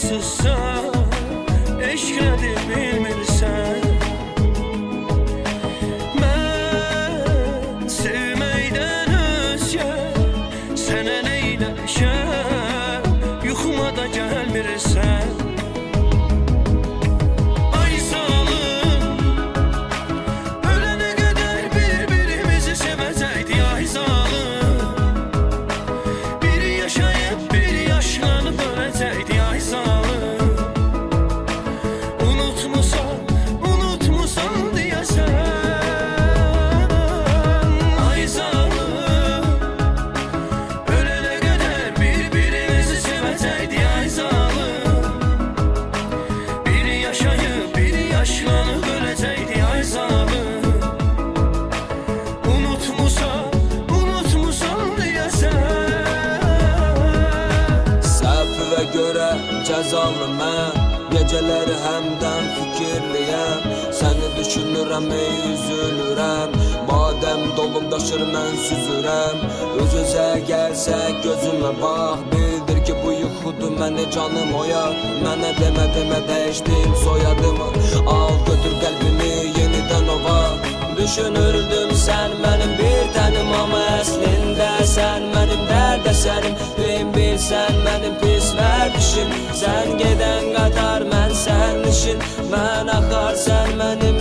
Amansızsan eşq nədir bilmirsən. Mən sevməkdən özgə sənə neyləşəm, yuxuma da gəlmirsən. Ay zalım, ölənə qədər bir-birimizi sevəcəkdik. Ay zalım, biri yaşayıb biri yaşlanıb öləcəkdik. Ay zalım, unutmusan deyəsən. Ay zalım, ölənə qədər bir-birimizi sevəcəkdik. Ay zalım, biri yaşayıb biri yaşlanıb öləcəkdik. Ay zalım, unutmusan deyəsən. Səhvə görə cəzalı mən, gecələri həmdən fikirliyəm. Səni düşünürəm, üzülürəm. Badəm dolum daşır, mən süzürəm. Öz-özə gəlsə gözümə bax, bildir ki bu yuxudur, məni canım oyaq. Mənə demə dəyişdim soyadımı, al götür qəlbimi yenidən ova. Düşünürdüm sən mənim bir tənim, amma əslində sən mənim dərd əsərim. Deyim bilsən mənim pis vərdişim, sən gedən qatar mən sərnişin. Mən axar sən mənim